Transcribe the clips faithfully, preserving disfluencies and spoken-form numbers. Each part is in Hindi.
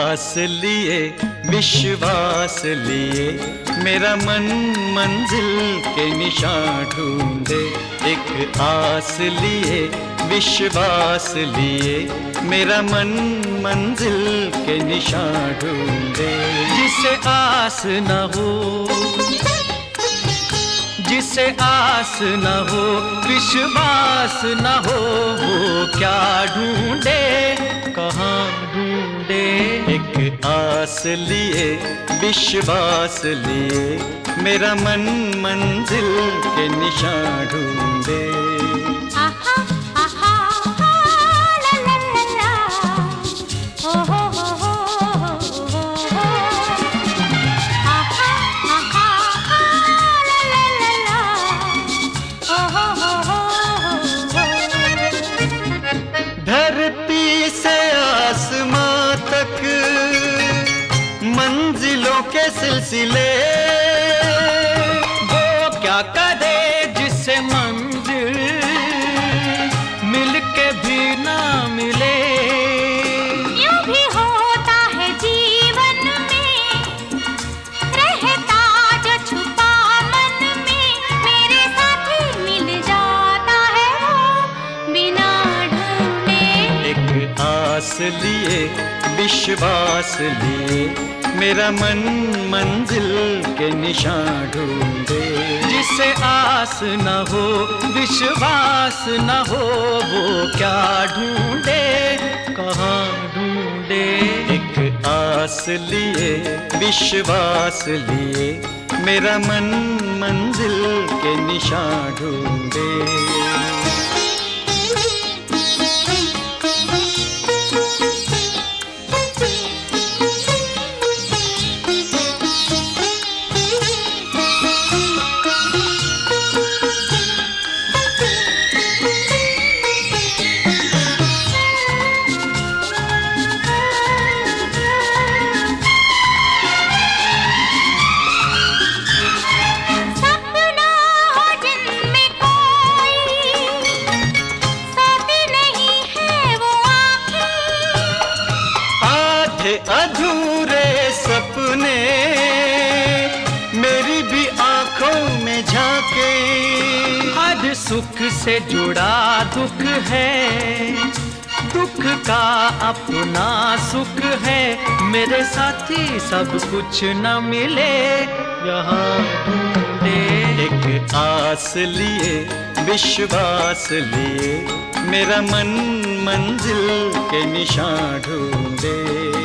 आस लिए विश्वास लिए, मेरा मन मंजिल के निशान ढूंढे। एक आस लिए विश्वास लिए, मेरा मन मंजिल के निशान ढूंढे। जिसे आस न हो, जिसे आस न हो, विश्वास न हो, वो क्या ढूंढे, कहाँ ढूंढे। एक आस लिए विश्वास लिए, मेरा मन मंजिल के निशान ढूंढे। धरती से आसमां तक मंजिलों के सिलसिले, वो क्या करे जिससे मंजिल मिल के भी ना मिले। यूं भी होता है जीवन में, रहता जो छुपा मन में, मेरे साथी मिल जाता है वो बिना आस लिए विश्वास लिए, मेरा मन मंजिल के निशान ढूंढे। जिसे आस न हो विश्वास न हो, वो क्या ढूंढे, कहाँ ढूंढे। एक आस लिए विश्वास लिए, मेरा मन मंजिल के निशान ढूंढे। अधूरे सपने मेरी भी आंखों में झांके, हर सुख से जुड़ा दुख है, दुख का अपना सुख है। मेरे साथी सब कुछ न मिले, यहाँ ढूंढे। एक आस लिए विश्वास लिए, मेरा मन मंजिल के निशान ढूंढे।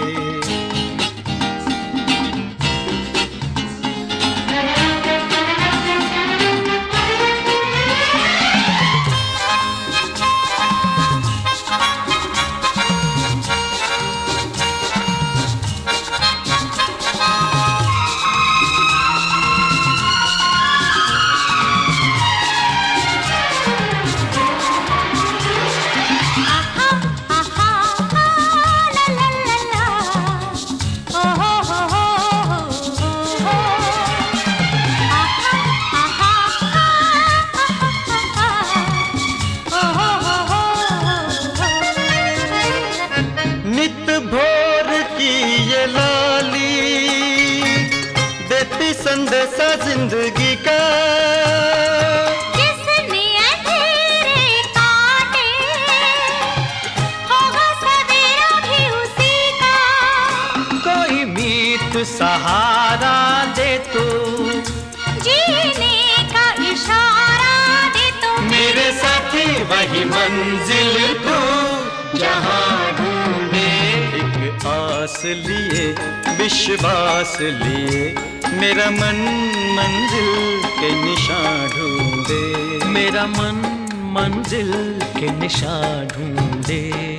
ये लाली देती संदेशा जिंदगी का, जिसने अंधेरे काटे होगा सवेरा भी उसी का। कोई मीत सहारा दे तो, जीने का इशारा दे तो, मेरे साथी वही मंजिल तू जहाँ ढूंढे। एक आस लिए विश्वास लिए, मेरा मन मंजिल के निशान ढूंढे। मेरा मन मंजिल के निशान ढूंढे।